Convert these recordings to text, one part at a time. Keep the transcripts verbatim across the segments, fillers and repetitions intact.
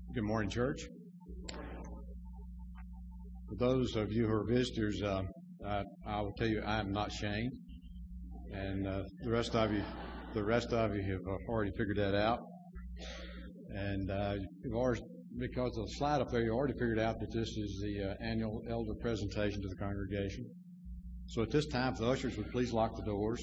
Good morning, church. For those of you who are visitors, uh, I, I will tell you I am not Shane, and uh, the rest of you, the rest of you have already figured that out. And uh, you've already, because of the slide up there, you already figured out that this is the uh, annual elder presentation to the congregation. So at this time, if the ushers would please lock the doors.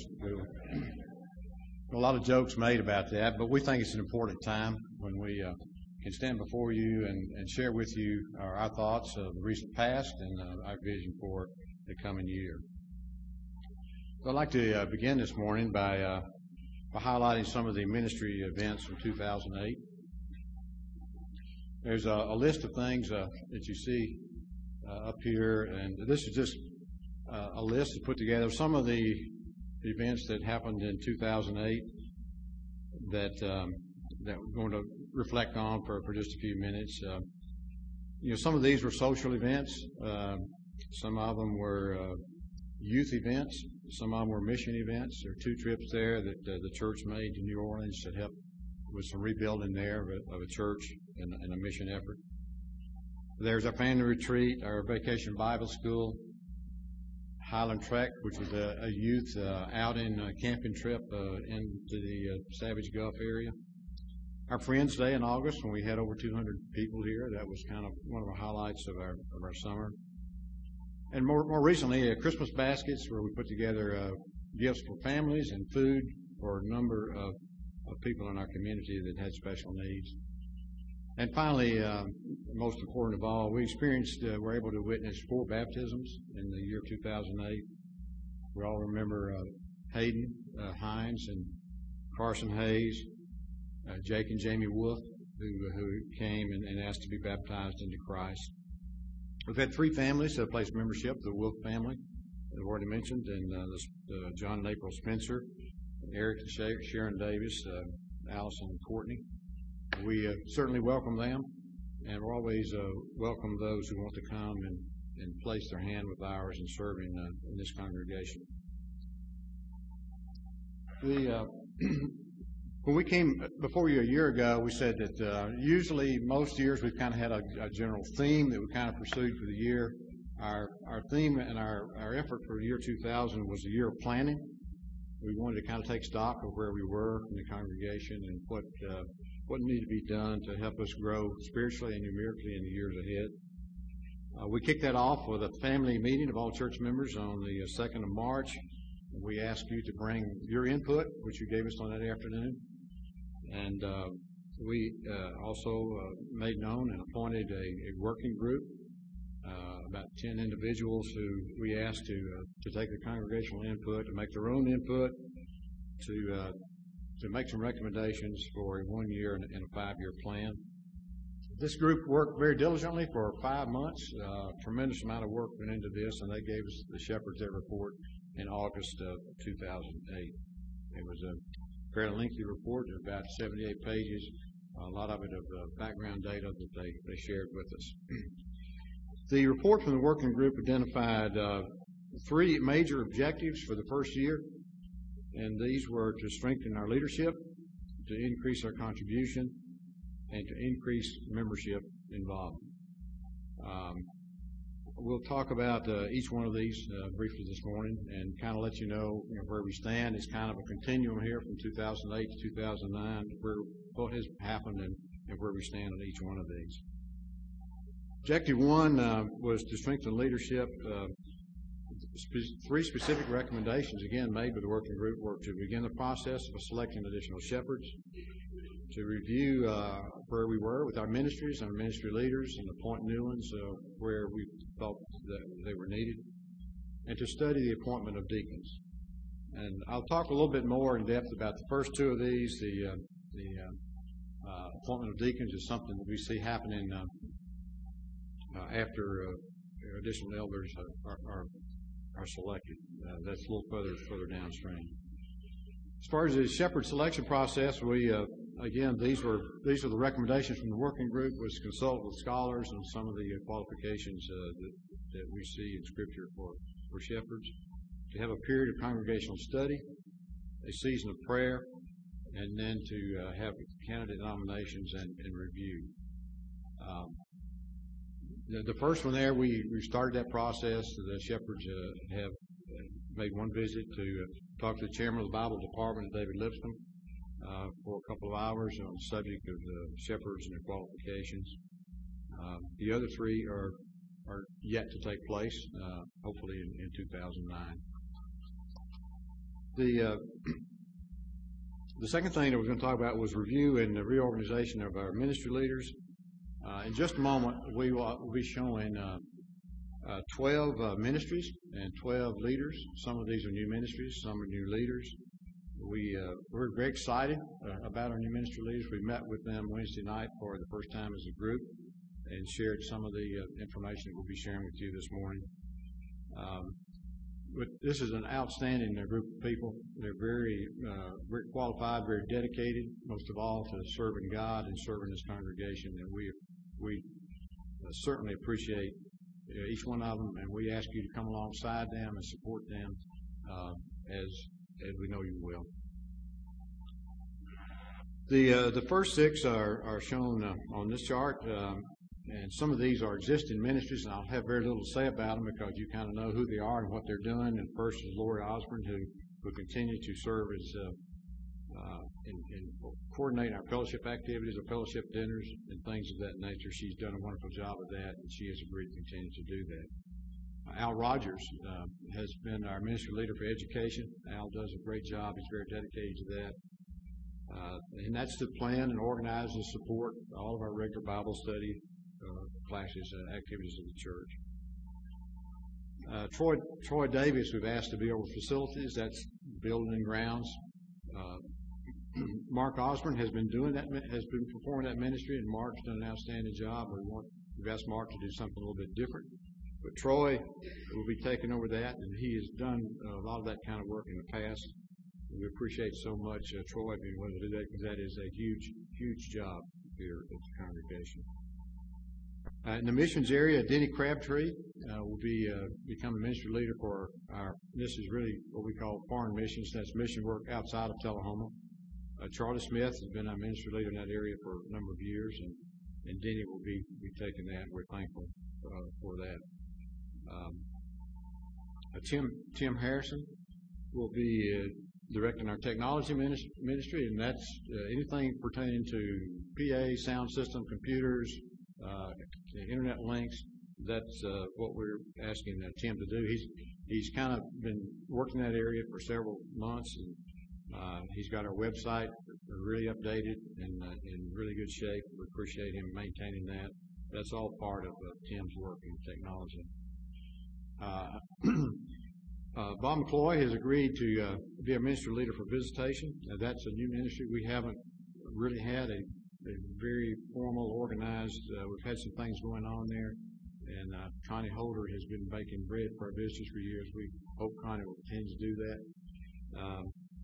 A lot of jokes made about that, but we think it's an important time when we uh, can stand before you and, and share with you our, our thoughts of the recent past and uh, our vision for the coming year. So I'd like to uh, begin this morning by, uh, by highlighting some of the ministry events from two thousand eight. There's a, a list of things uh, that you see uh, up here, and this is just uh, a list to put together some of the events that happened in two thousand eight that um, that we're going to reflect on for, for just a few minutes. Uh, you know, some of these were social events. Uh, some of them were uh, youth events. Some of them were mission events. There are two trips there that uh, the church made to New Orleans to help with some rebuilding there of a, of a church and, and a mission effort. There's our family retreat, our vacation Bible school, Highland Trek, which was a, a youth uh, out in a camping trip uh, into the uh, Savage Gulf area. Our Friends Day in August, when we had over two hundred people here, that was kind of one of the highlights of our of our summer. And more more recently, uh, Christmas baskets, where we put together uh, gifts for families and food for a number of, of people in our community that had special needs. And finally, uh, most important of all, we experienced, uh, were able to witness four baptisms in the year two thousand eight. We all remember uh, Hayden uh, Hines and Carson Hayes, uh, Jake and Jamie Wolf, who, who came and, and asked to be baptized into Christ. We've had three families that have placed membership, the Wolf family, that I've already mentioned, and uh, the, uh, John and April Spencer, Eric and Sharon Davis, uh, Allison and Courtney. We uh, certainly welcome them, and we'll always uh, welcome those who want to come and, and place their hand with ours in serving uh, in this congregation. The, uh, when we came before you a year ago, we said that uh, usually most years we've kind of had a, a general theme that we kind of pursued for the year. Our our theme and our, our effort for the year two thousand was a year of planning. We wanted to kind of take stock of where we were in the congregation and what uh, what needed to be done to help us grow spiritually and numerically in the years ahead. Uh, we kicked that off with a family meeting of all church members on the uh, second of March. We asked you to bring your input, which you gave us on that afternoon. And uh, we uh, also uh, made known and appointed a, a working group, uh, about ten individuals who we asked to uh, to take the congregational input, to make their own input, to uh, to make some recommendations for a one-year and a five-year plan. This group worked very diligently for five months. Uh, tremendous amount of work went into this, and they gave us the Shepherd's Ed report in August of two thousand eight. It was a fairly lengthy report, about seventy-eight pages, a lot of it of uh, background data that they, they shared with us. The report from the working group identified uh, three major objectives for the first year, and these were to strengthen our leadership, to increase our contribution, and to increase membership involvement. Um, we'll talk about uh, each one of these uh, briefly this morning and kind of let you know, you know where we stand. It's kind of a continuum here from two thousand eight to two thousand nine, where what has happened and, and where we stand on each one of these. Objective one uh, was to strengthen leadership. Uh, Three specific recommendations, again, made by the working group were to begin the process of selecting additional shepherds, to review uh, where we were with our ministries and our ministry leaders and appoint new ones uh, where we felt that they were needed, and to study the appointment of deacons. And I'll talk a little bit more in depth about the first two of these. The, uh, the uh, uh, appointment of deacons is something that we see happening uh, uh, after uh, additional elders are, are are selected. Uh, that's a little further further downstream. As far as the shepherd selection process, we uh, again these were these are the recommendations from the working group, was consult with scholars on some of the uh, qualifications uh, that that we see in Scripture for for shepherds. To have a period of congregational study, a season of prayer, and then to uh, have candidate nominations and, and review. Um, the, the first one there, we, we started that process. The shepherds uh, have made one visit to uh, talk to the chairman of the Bible department, David Lipscomb, uh, for a couple of hours on the subject of the shepherds and their qualifications. Um, the other three are are yet to take place, uh, hopefully in, in two thousand nine. The uh, the second thing that we're going to talk about was review and the reorganization of our ministry leaders. Uh, in just a moment, we will we'll be showing uh, uh, twelve uh, ministries and twelve leaders. Some of these are new ministries, some are new leaders. We, uh, we're very excited uh, about our new ministry leaders. We met with them Wednesday night for the first time as a group and shared some of the uh, information that we'll be sharing with you this morning. Um, but this is an outstanding uh, group of people. They're very, uh, very qualified, very dedicated, most of all to serving God and serving this congregation. And we we uh, certainly appreciate uh, each one of them, and we ask you to come alongside them and support them uh, as as we know you will. The uh, the first six are are shown uh, on this chart. Um, And some of these are existing ministries, and I'll have very little to say about them because you kind of know who they are and what they're doing. And first is Lori Osborne, who will continue to serve as uh, uh, in, in coordinating our fellowship activities, our fellowship dinners, and things of that nature. She's done a wonderful job of that, and she has agreed to continue to do that. Uh, Al Rogers uh, has been our ministry leader for education. Al does a great job. He's very dedicated to that. Uh, and that's to plan and organize and support all of our regular Bible study Uh, classes and activities of the church. Uh, Troy Troy Davis, we've asked to be over facilities. That's building and grounds. Uh, Mark Osborne has been doing that, has been performing that ministry, and Mark's done an outstanding job. We want, we've asked Mark to do something a little bit different. But Troy will be taking over that, and he has done a lot of that kind of work in the past. We appreciate so much uh, Troy being willing to do that, because that is a huge, huge job here at the congregation. Uh, in the missions area, Denny Crabtree uh, will be uh, become a ministry leader for our, this is really what we call foreign missions. That's mission work outside of Tullahoma. Uh, Charlie Smith has been our ministry leader in that area for a number of years, and, and Denny will be, be taking that. We're thankful uh, for that. Um, uh, Tim, Tim Harrison will be uh, directing our technology ministry, and that's uh, anything pertaining to P A, sound system, computers, Uh, internet links. That's uh, what we're asking uh, Tim to do. He's he's kind of been working that area for several months, and uh, he's got our website really updated and uh, in really good shape. We appreciate him maintaining that. That's all part of uh, Tim's work in technology. Uh, uh, Bob McCloy has agreed to uh, be a ministry leader for visitation. Now, that's a new ministry. We haven't really had a A very formal, organized. Uh, we've had some things going on there, and uh, Connie Holder has been baking bread for our visitors for years. We hope Connie will continue to do that. Um,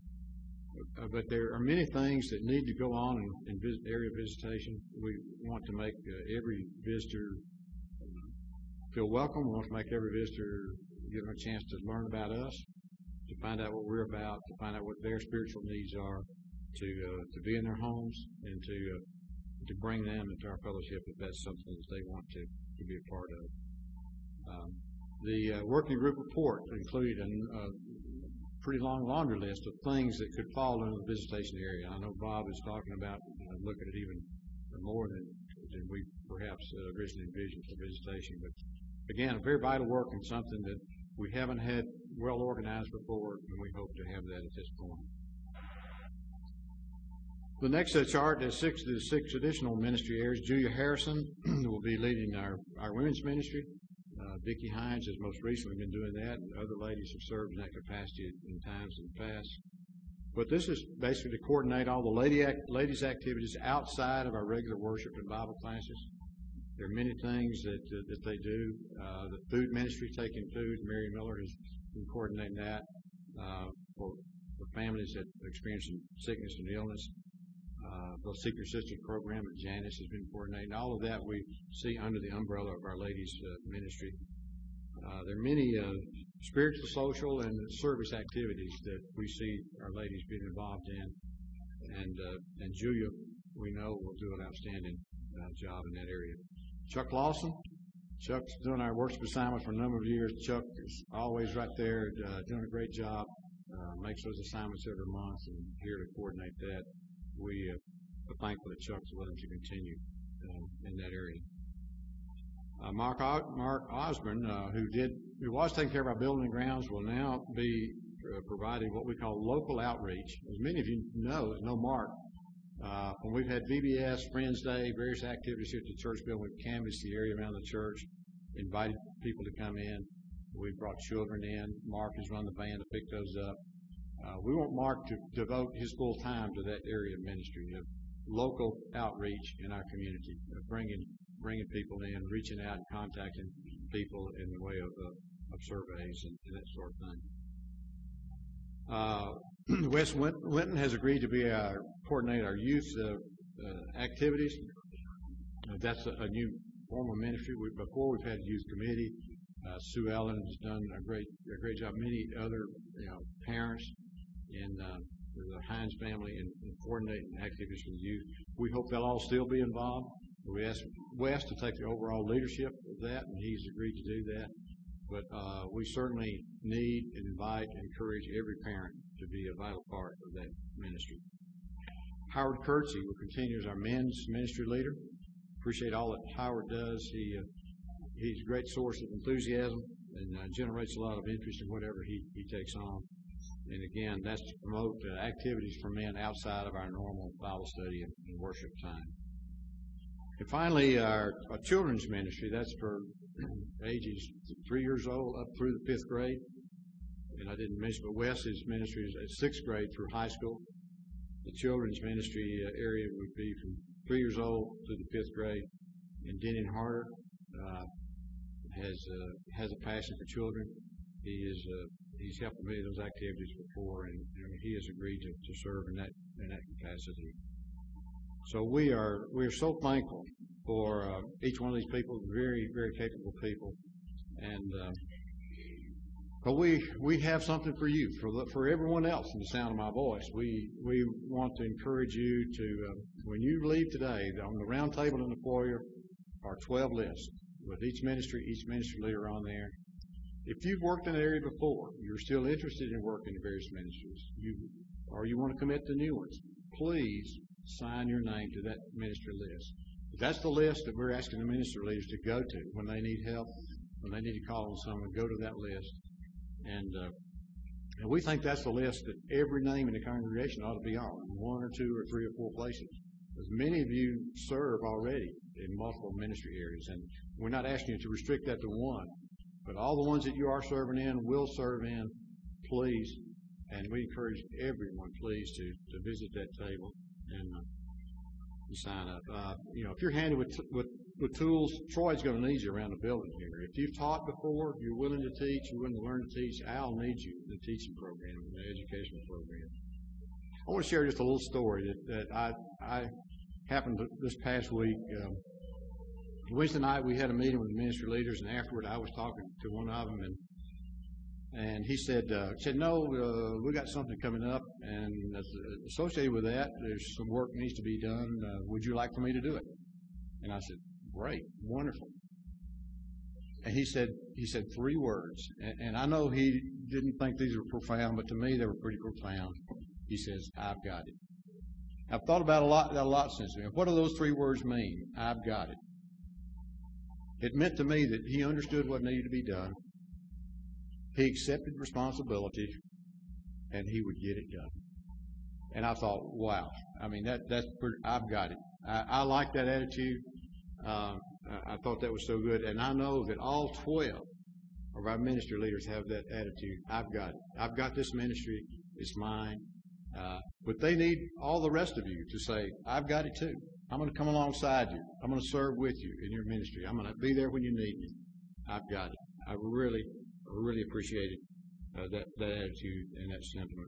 but there are many things that need to go on in, in visit, area visitation. We want to make uh, every visitor feel welcome. We want to make every visitor give them a chance to learn about us, to find out what we're about, to find out what their spiritual needs are, to uh, to be in their homes, and to uh, to bring them into our fellowship if that's something that they want to, to be a part of. Um, the uh, working group report included a, a pretty long laundry list of things that could fall into the visitation area. I know Bob is talking about uh, looking at even more than, than we perhaps uh, originally envisioned for visitation. But again, a very vital work and something that we haven't had well organized before, and we hope to have that at this point. The next uh, chart is six the six additional ministry areas. Julia Harrison will be leading our, our women's ministry. Uh, Vicki Hines has most recently been doing that, and other ladies have served in that capacity in times in the past. But this is basically to coordinate all the lady act, ladies' activities outside of our regular worship and Bible classes. There are many things that uh, that they do. Uh, the food ministry, taking food, Mary Miller has been coordinating that uh, for, for families that are experiencing sickness and illness. Uh, the Seeker Sisters program that Janice has been coordinating. All of that we see under the umbrella of our ladies' uh, ministry. Uh, there are many uh, spiritual, social, and service activities that we see our ladies being involved in. And uh, and Julia, we know, will do an outstanding uh, job in that area. Chuck Lawson. Chuck's doing our worship assignment for a number of years. Chuck is always right there uh, doing a great job, uh, makes those assignments every month and here to coordinate that. We uh, are thankful that Chuck's willing to continue uh, in that area. Uh, Mark o- Mark Osborne, uh, who did who was taking care of our building and grounds, will now be uh, providing what we call local outreach. As many of you know, know Mark. Uh, when we've had V B S, Friends Day, various activities here at the church building, we've canvassed the area around the church, invited people to come in. We've brought children in. Mark has run the van to pick those up. Uh, we want Mark to devote his full time to that area of ministry, of local outreach in our community, of bringing bringing people in, reaching out and contacting people in the way of, uh, of surveys and, and that sort of thing. Uh, Wes Winton has agreed to be our coordinate our youth uh, uh, activities. Uh, that's a, a new form of ministry. We, before we've had a youth committee. Uh, Sue Ellen has done a great a great job. Many other you know parents and uh, the Hines family in, in coordinating activities for the youth. We hope they'll all still be involved. We asked Wes to take the overall leadership of that, and he's agreed to do that. But uh, we certainly need and invite and encourage every parent to be a vital part of that ministry. Howard Kurtzy will continue as our men's ministry leader. Appreciate all that Howard does. He uh, he's a great source of enthusiasm and uh, generates a lot of interest in whatever he, he takes on. And again, that's to promote uh, activities for men outside of our normal Bible study and, and worship time. And finally, our, our children's ministry, that's for ages three years old up through the fifth grade. And I didn't mention, but Wes's ministry is at sixth grade through high school. The children's ministry uh, area would be from three years old to the fifth grade. And Denny Harder uh, has uh, has a passion for children. He is uh, he's helped many of those activities before, and, and he has agreed to, to serve in that in that capacity. So we are we are so thankful for uh, each one of these people, very very capable people, and uh, but we we have something for you, for the, for everyone else in the sound of my voice. We we want to encourage you to uh, when you leave today, on the round table in the foyer are twelve lists with each ministry, each ministry leader on there. If you've worked in an area before, you're still interested in working in various ministries, you or you want to commit to new ones, please sign your name to that ministry list. That's the list that we're asking the ministry leaders to go to when they need help, when they need to call on someone. Go to that list, and uh, and we think that's the list that every name in the congregation ought to be on, one or two or three or four places. As many of you serve already in multiple ministry areas, and we're not asking you to restrict that to one, but all the ones that you are serving in, will serve in, please, and we encourage everyone, please, to, to visit that table and, uh, and sign up. Uh, you know, if you're handy with, with, with tools, Troy's going to need you around the building here. If you've taught before, you're willing to teach, you're willing to learn to teach, Al needs you in the teaching program, in the educational program. I want to share just a little story that, that I, I happened to, this past week. Um, Wednesday night we had a meeting with the ministry leaders, and afterward I was talking to one of them, and and he said, uh, said, no, uh, we got something coming up, and associated with that, there's some work needs to be done. Uh, would you like for me to do it? And I said, great, wonderful. And he said, he said three words, and, and I know he didn't think these were profound, but to me they were pretty profound. He says, I've got it. I've thought about a lot, that a lot since then. What do those three words mean? I've got it. It meant to me that he understood what needed to be done. He accepted responsibility, and he would get it done. And I thought, wow. I mean, that that's pretty, I've got it. I, I like that attitude. Um, I, I thought that was so good. And I know that all twelve of our ministry leaders have that attitude. I've got it. I've got this ministry. It's mine. Uh, but they need all the rest of you to say, I've got it too. I'm going to come alongside you. I'm going to serve with you in your ministry. I'm going to be there when you need me. I've got it. I really, really appreciated uh, that, that attitude and that sentiment.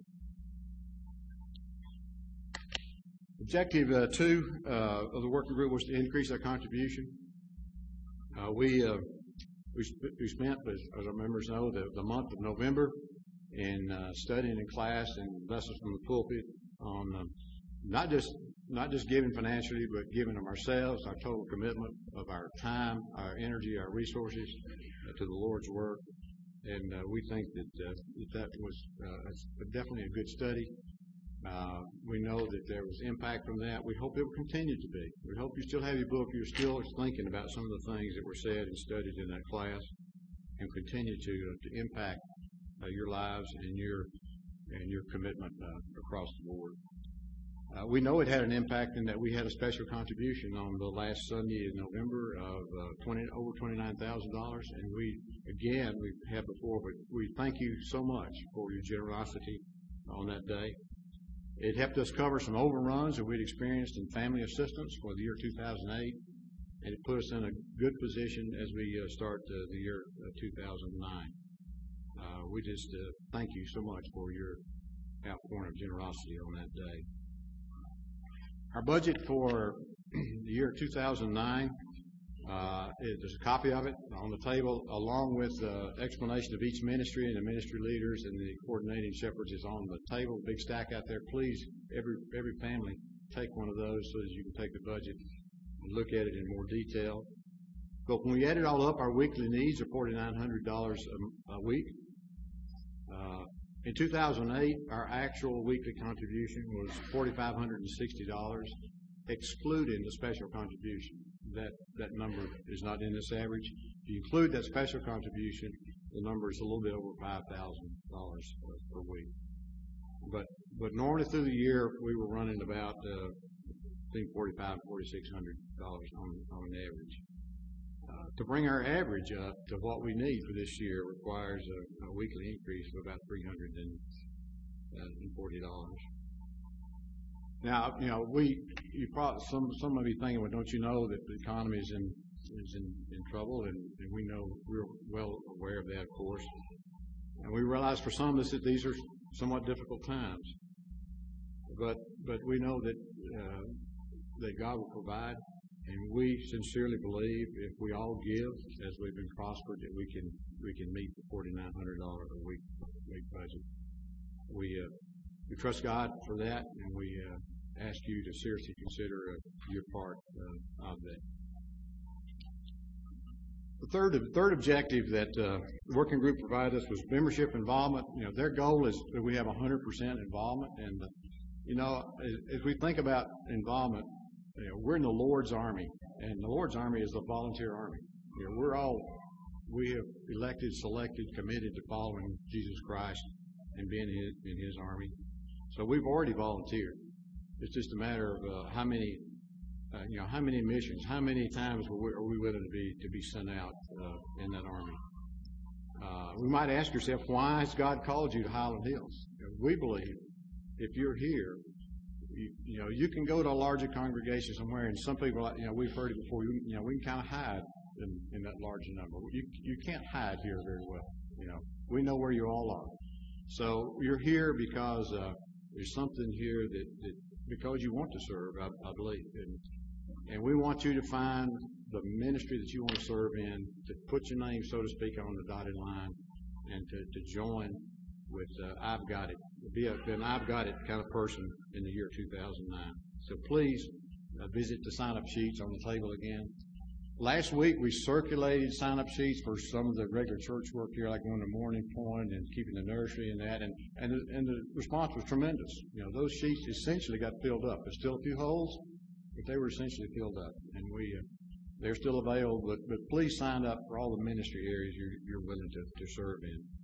Objective uh, two uh, of the working group was to increase our contribution. Uh, we, uh, we we spent, as, as our members know, the, the month of November in uh, studying in class and lessons from the pulpit on uh, not just not just giving financially, but giving of ourselves, our total commitment of our time, our energy, our resources uh, to the Lord's work. And uh, we think that, uh, that that was uh, definitely a good study. Uh, we know that there was impact from that. We hope it will continue to be. We hope you still have your book. You're still thinking about some of the things that were said and studied in that class, and continue to uh, to impact uh, your lives and your and your commitment uh, across the board. Uh, we know it had an impact in that we had a special contribution on the last Sunday in November of uh, twenty over twenty-nine thousand dollars, and we again we've had before, but we thank you so much for your generosity on that day. It helped us cover some overruns that we'd experienced in family assistance for the year two thousand eight, and it put us in a good position as we uh, start uh, the year uh, two thousand nine. Uh, we just uh, thank you so much for your outpouring of generosity on that day. Our budget for the year two thousand nine, uh, is, there's a copy of it on the table, along with uh, explanation of each ministry and the ministry leaders and the coordinating shepherds is on the table. Big stack out there. Please, every every family, take one of those so that you can take the budget and look at it in more detail. But when we add it all up, our weekly needs are forty-nine hundred dollars a, a week. Uh, in two thousand eight, our actual weekly contribution was four thousand five hundred sixty dollars, excluding the special contribution. That that number is not in this average. If you include that special contribution, the number is a little bit over five thousand dollars per week. But but normally through the year, we were running about uh, I think forty-five, forty-six hundred dollars on on an average. Uh, to bring our average up to what we need for this year requires a, a weekly increase of about three hundred forty dollars. Now, you know, we, you probably, some, some of you thinking, well, don't you know that the economy is in, is in, in trouble? And, and we know, we're well aware of that, of course. And we realize for some of us that these are somewhat difficult times. But, but we know that, uh, that God will provide. And we sincerely believe if we all give as we've been prospered, that we can, we can meet the forty-nine hundred dollars a week, week budget. We, uh, we trust God for that, and we, uh, ask you to seriously consider uh, your part uh, of that. The third third objective that uh, the working group provided us was membership involvement. You know, their goal is that we have one hundred percent involvement, and uh, you know, as, as we think about involvement, you know, we're in the Lord's army, and the Lord's army is the volunteer army. You know, we're all we have elected, selected, committed to following Jesus Christ and being in His, in His army. So we've already volunteered. It's just a matter of uh, how many, uh, you know, how many missions, how many times are we, are we willing to be to be sent out uh, in that army. Uh, we might ask yourself, why has God called you to Highland Hills? You know, we believe if you're here, you, you know, you can go to a larger congregation somewhere, and some people, you know, we've heard it before. You, you know, we can kind of hide in, in that larger number. You you can't hide here very well. You know, we know where you all are. So you're here because uh, there's something here that, that because you want to serve, I, I believe. And, and we want you to find the ministry that you want to serve in, to put your name, so to speak, on the dotted line, and to, to join with uh, I've Got It. Be, a, be an I've Got It kind of person in the year two thousand nine. So please uh, visit the sign-up sheets on the table again. Last week we circulated sign-up sheets for some of the regular church work here, like going to Morning Point and keeping the nursery and that, and and the, and the response was tremendous. You know, those sheets essentially got filled up. There's still a few holes, but they were essentially filled up, and we uh, they're still available. But but please sign up for all the ministry areas you're you're willing to, to serve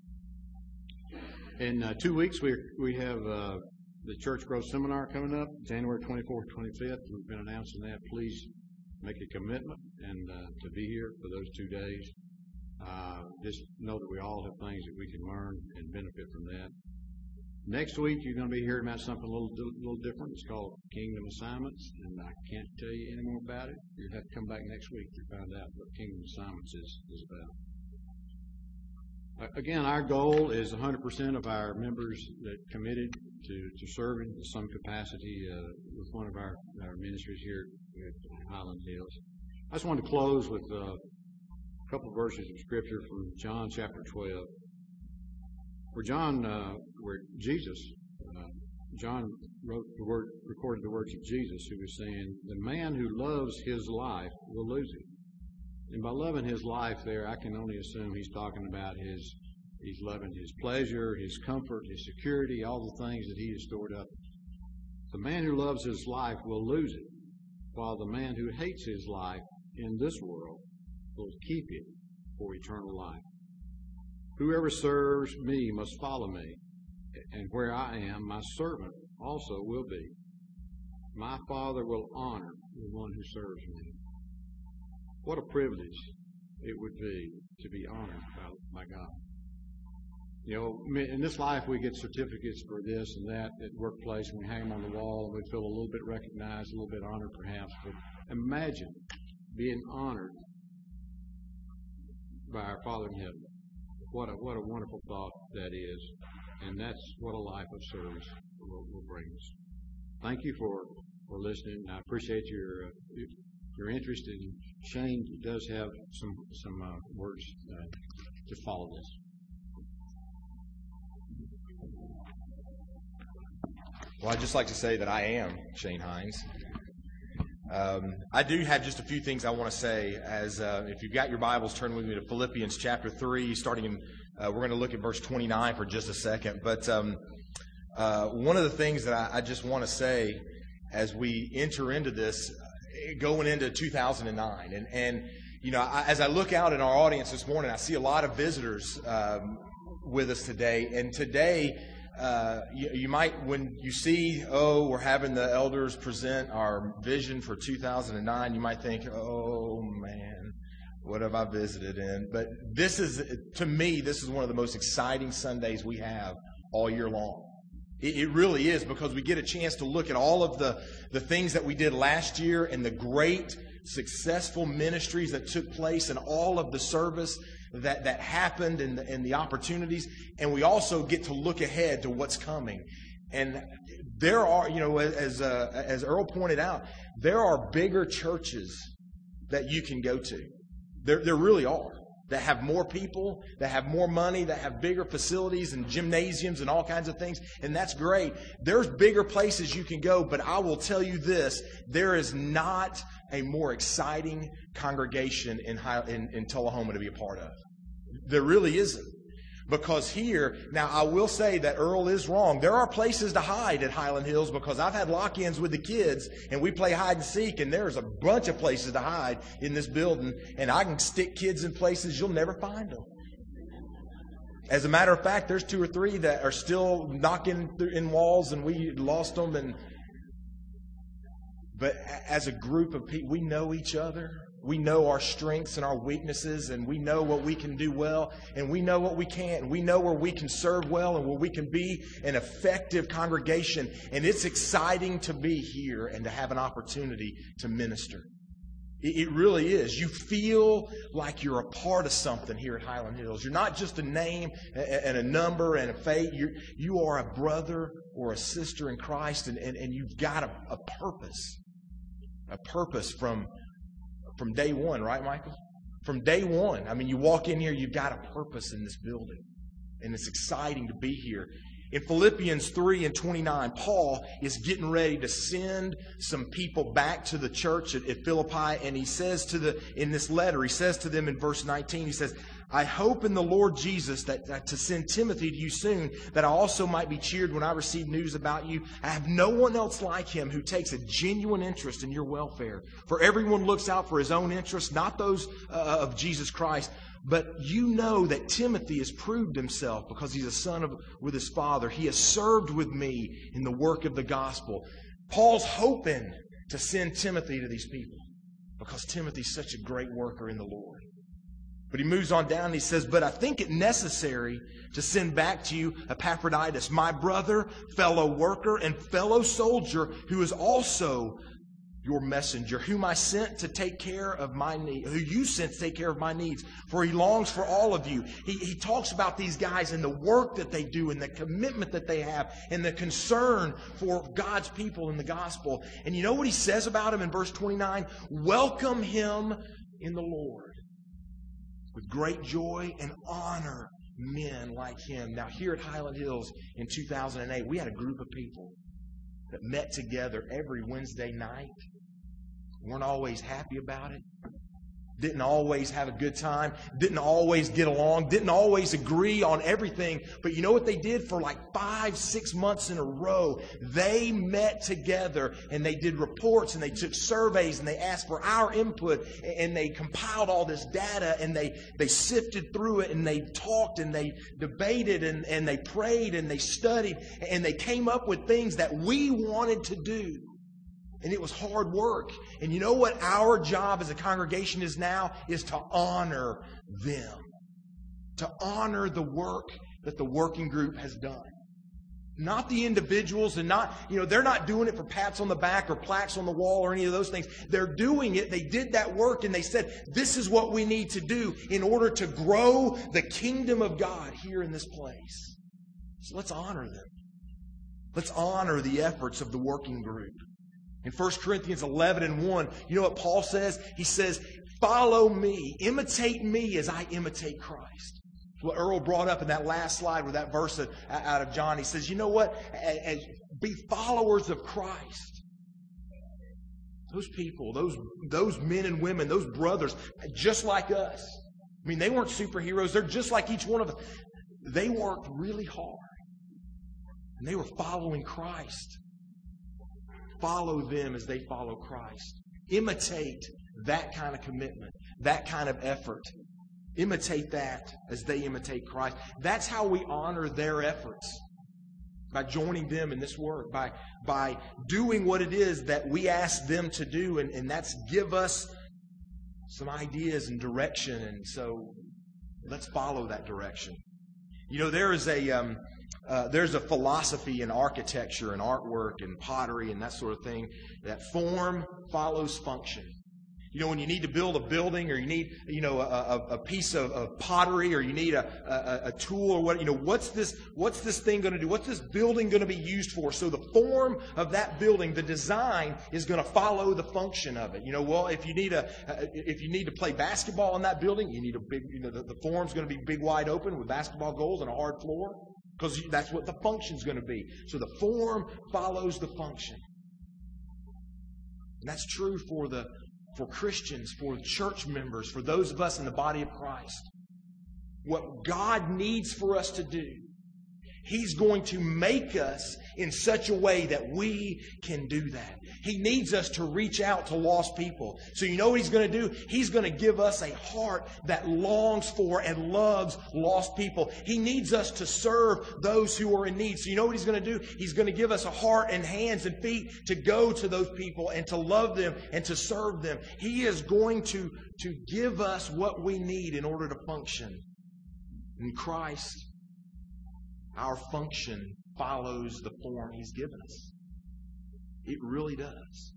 in. In uh, two weeks we we have uh, the Church Growth Seminar coming up, January twenty-fourth, twenty-fifth. We've been announcing that. Please make a commitment and uh, to be here for those two days. Uh, just know that we all have things that we can learn and benefit from that. Next week, you're going to be hearing about something a little, little different. It's called Kingdom Assignments, and I can't tell you any more about it. You'll have to come back next week to find out what Kingdom Assignments is, is about. Uh, again, our goal is one hundred percent of our members that committed to, to serving in some capacity uh, with one of our, our ministries here at Highland Hills. I just wanted to close with uh, a couple of verses of Scripture from John chapter twelve, where John, uh, where Jesus, uh, John wrote the word, recorded the words of Jesus, who was saying, the man who loves his life will lose it. And by loving his life there, I can only assume he's talking about his, he's loving his pleasure, his comfort, his security, all the things that he has stored up. The man who loves his life will lose it, while the man who hates his life in this world will keep it for eternal life. Whoever serves me must follow me, and where I am, my servant also will be. My Father will honor the one who serves me. What a privilege it would be to be honored by, by God. You know, in this life we get certificates for this and that at workplace, and we hang them on the wall, and we feel a little bit recognized, a little bit honored perhaps. But imagine being honored by our Father in heaven. What a what a wonderful thought that is, and that's what a life of service will, will bring us. Thank you for, for listening. I appreciate your uh, your interest in Shane. Does have some some uh, words uh, to follow this. Well, I'd just like to say that I am Shane Hines. Um, I do have just a few things I want to say. As uh, if you've got your Bibles, turn with me to Philippians chapter three, starting in, uh, we're going to look at verse twenty-nine for just a second. But um, uh, one of the things that I, I just want to say as we enter into this, going into two thousand nine, and, and you know, I, as I look out in our audience this morning, I see a lot of visitors um, with us today, and today. Uh, you, you might, when you see, oh, we're having the elders present our vision for two thousand nine, you might think, oh, man, what have I visited in? But this is, to me, this is one of the most exciting Sundays we have all year long. It, it really is, because we get a chance to look at all of the, the things that we did last year and the great, successful ministries that took place and all of the service that that happened and the, and the opportunities, and we also get to look ahead to what's coming. And there are, you know, as uh, as Earl pointed out, there are bigger churches that you can go to. There there really are, that have more people, that have more money, that have bigger facilities and gymnasiums and all kinds of things, and that's great. There's bigger places you can go, but I will tell you this, there is not a more exciting congregation in, in, in Tullahoma to be a part of. There really isn't. Because here, now I will say that Earl is wrong. There are places to hide at Highland Hills, because I've had lock-ins with the kids and we play hide and seek, and there's a bunch of places to hide in this building, and I can stick kids in places you'll never find them. As a matter of fact, there's two or three that are still knocking in walls, and we lost them. And but as a group of people, we know each other. We know our strengths and our weaknesses, and we know what we can do well, and we know what we can't. We know where we can serve well and where we can be an effective congregation. And it's exciting to be here and to have an opportunity to minister. It, it really is. You feel like you're a part of something here at Highland Hills. You're not just a name and a number and a fate. You're, you are a brother or a sister in Christ, and, and, and you've got a, a purpose. A purpose from... From day one, right, Michael? From day one. I mean, you walk in here, you've got a purpose in this building. And it's exciting to be here. In Philippians three and twenty-nine, Paul is getting ready to send some people back to the church at, at Philippi. And he says to the, in this letter, he says to them in verse nineteen, he says, I hope in the Lord Jesus that, that to send Timothy to you soon, that I also might be cheered when I receive news about you. I have no one else like him who takes a genuine interest in your welfare. For everyone looks out for his own interests, not those uh, of Jesus Christ. But you know that Timothy has proved himself, because he's a son of with his father. He has served with me in the work of the gospel. Paul's hoping to send Timothy to these people, because Timothy's such a great worker in the Lord. But he moves on down and he says, but I think it necessary to send back to you Epaphroditus, my brother, fellow worker, and fellow soldier, who is also your messenger, whom I sent to take care of my needs, who you sent to take care of my needs, for he longs for all of you. He, he talks about these guys and the work that they do and the commitment that they have and the concern for God's people in the gospel. And you know what he says about him in verse twenty-nine? Welcome him in the Lord. With great joy and honor men like him. Now here at Highland Hills in two thousand eight, we had a group of people that met together every Wednesday night, weren't always happy about it, didn't always have a good time, didn't always get along, didn't always agree on everything. But you know what they did for like five, six months in a row? They met together and they did reports and they took surveys and they asked for our input and they compiled all this data and they, they sifted through it and they talked and they debated and, and they prayed and they studied and they came up with things that we wanted to do. And it was hard work. And you know what our job as a congregation is now? Is to honor them. To honor the work that the working group has done. Not the individuals and not, you know, they're not doing it for pats on the back or plaques on the wall or any of those things. They're doing it. They did that work and they said, this is what we need to do in order to grow the kingdom of God here in this place. So let's honor them. Let's honor the efforts of the working group. In First Corinthians eleven and one, you know what Paul says? He says, follow me, imitate me as I imitate Christ. What Earl brought up in that last slide with that verse out of John, he says, you know what? As, be followers of Christ. Those people, those, those men and women, those brothers, just like us. I mean, they weren't superheroes. They're just like each one of us. They worked really hard. And they were following Christ. Follow them as they follow Christ. Imitate that kind of commitment, that kind of effort. Imitate that as they imitate Christ. That's how we honor their efforts. By joining them in this work, by, by doing what it is that we ask them to do, and, and that's give us some ideas and direction. And so let's follow that direction. You know, there is a... Um, Uh, there's a philosophy in architecture and artwork and pottery and that sort of thing that form follows function. You know, when you need to build a building or you need, you know, a, a piece of, of pottery or you need a, a, a tool or what, you know, what's this, what's this thing going to do? What's this building going to be used for? So the form of that building, the design is going to follow the function of it. You know, well, if you need a, if you need to play basketball in that building, you need a big, you know, the, the form's going to be big wide open with basketball goals and a hard floor. Because that's what the function's going to be. So the form follows the function. And that's true for the for Christians, for church members, for those of us in the body of Christ. What God needs for us to do, He's going to make us in such a way that we can do that. He needs us to reach out to lost people. So you know what He's going to do? He's going to give us a heart that longs for and loves lost people. He needs us to serve those who are in need. So you know what He's going to do? He's going to give us a heart and hands and feet to go to those people and to love them and to serve them. He is going to, to give us what we need in order to function. In Christ, our function follows the form He's given us. It really does.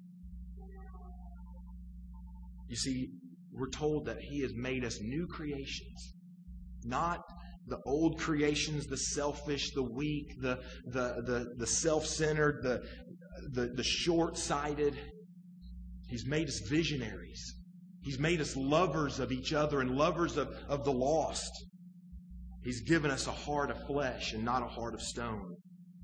You see, we're told that He has made us new creations. Not the old creations, the selfish, the weak, the the the, the self-centered, the, the, the short-sighted. He's made us visionaries. He's made us lovers of each other and lovers of, of the lost. He's given us a heart of flesh and not a heart of stone.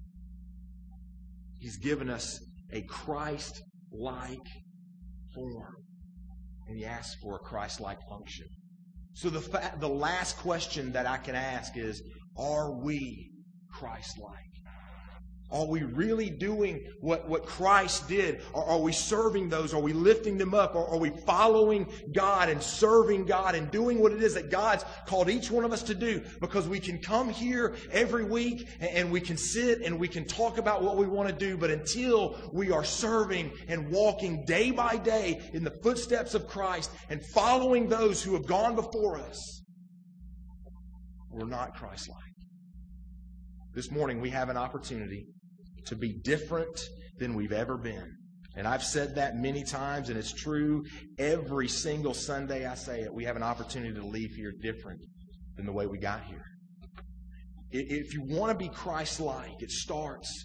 He's given us a Christ-like form. And He asks for a Christ-like function. So the fa- the last question that I can ask is, are we Christ-like? Are we really doing what, what Christ did? Or are we serving those? Are we lifting them up? Or are we following God and serving God and doing what it is that God's called each one of us to do? Because we can come here every week and we can sit and we can talk about what we want to do. But until we are serving and walking day by day in the footsteps of Christ and following those who have gone before us, we're not Christ-like. This morning we have an opportunity to be different than we've ever been. And I've said that many times, and it's true every single Sunday I say it. We have an opportunity to leave here different than the way we got here. If you want to be Christ-like, it starts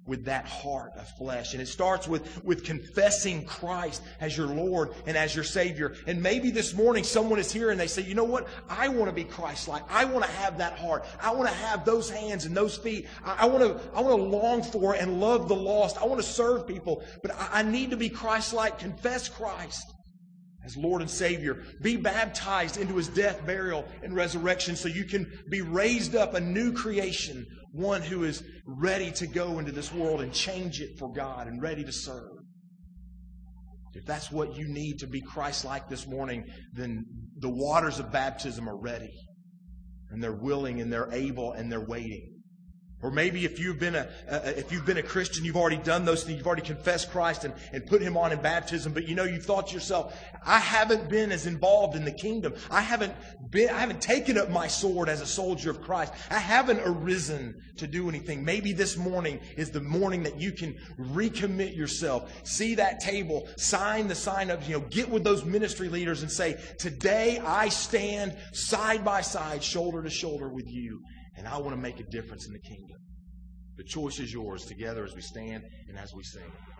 with that heart of flesh. And it starts with, with confessing Christ as your Lord and as your Savior. And maybe this morning someone is here and they say, you know what? I want to be Christ-like. I want to have that heart. I want to have those hands and those feet. I, I want to I want to long for and love the lost. I want to serve people. But I, I need to be Christ-like. Confess Christ as Lord and Savior. Be baptized into His death, burial, and resurrection so you can be raised up a new creation, one who is ready to go into this world and change it for God and ready to serve. If that's what you need to be Christ-like this morning, then the waters of baptism are ready. And they're willing and they're able and they're waiting. Or maybe if you've been a, a if you've been a Christian, you've already done those things. You've already confessed Christ and, and put Him on in baptism. But you know, you've thought to yourself, I haven't been as involved in the kingdom. I haven't been, I haven't taken up my sword as a soldier of Christ. I haven't arisen to do anything. Maybe this morning is the morning that you can recommit yourself. See that table, sign the sign up, you know, get with those ministry leaders and say, today I stand side by side, shoulder to shoulder with you. And I want to make a difference in the kingdom. The choice is yours together as we stand and as we sing.